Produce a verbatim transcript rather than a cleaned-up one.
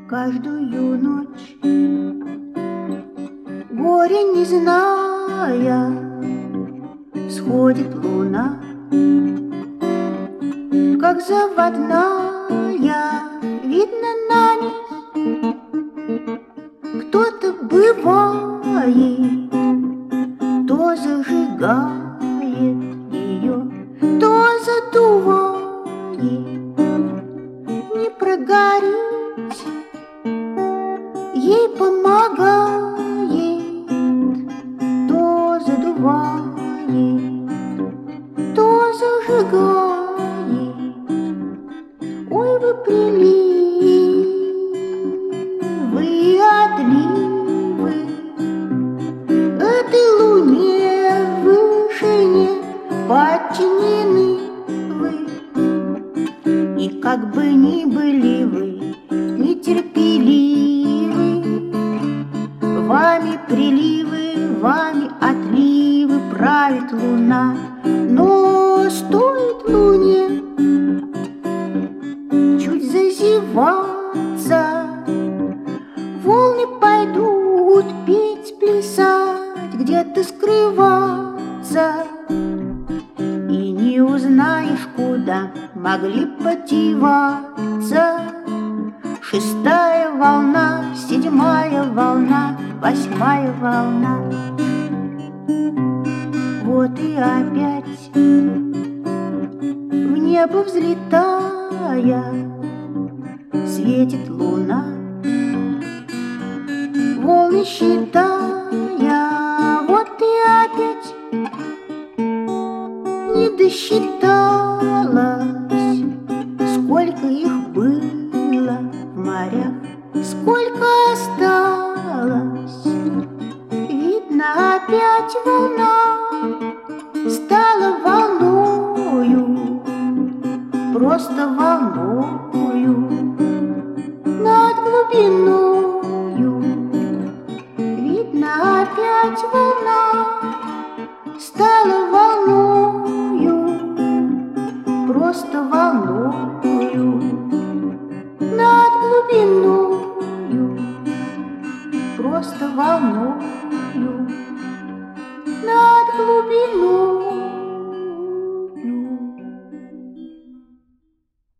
каждую ночь, горе не зная, сходит луна, как заводная, видно на них. Кто-то бывает, то зажигает ее, то задувает. Не прогореть ей помогает, то задувает, то зажигает. Ой, вы приливы и отливы, этой луне в вышине подчинены вы. И как бы ни были вы нетерпеливы, вами приливы, вами отливы правит луна. Но стоит луне чуть зазеваться, волны пойдут петь, плясать, где-то скрываться. И не узнаешь, куда могли подеваться. Шестая волна, седьмая волна, восьмая волна. Вот и опять в небо взлетая светит луна, волны считая. Вот и опять не досчиталась, сколько их было в морях, сколько осталось. Видно, опять волна стала волною, просто волною над глубиною. Видно, опять волна стала волною, просто волною над глубиною, просто волною.